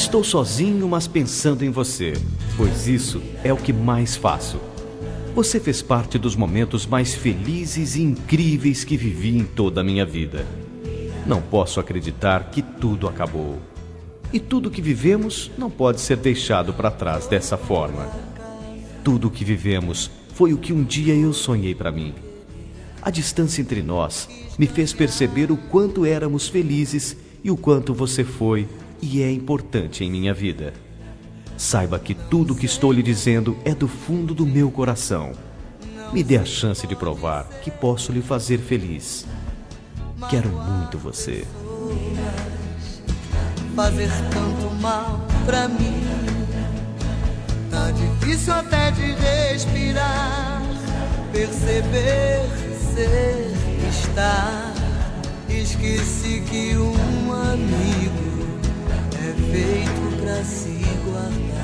Estou sozinho, mas pensando em você, pois isso é o que mais faço. Você fez parte dos momentos mais felizes e incríveis que vivi em toda a minha vida. Não posso acreditar que tudo acabou. E tudo que vivemos não pode ser deixado para trás dessa forma. Tudo o que vivemos foi o que um dia eu sonhei para mim. A distância entre nós me fez perceber o quanto éramos felizes e o quanto você foi e é importante em minha vida. Saiba que tudo o que estou lhe dizendo é do fundo do meu coração. Me dê a chance de provar que posso lhe fazer feliz. Quero muito você. Fazer tanto mal pra mim, tá difícil até de respirar, perceber, ser, estar. Esqueci que um amigo é feito pra se guardar.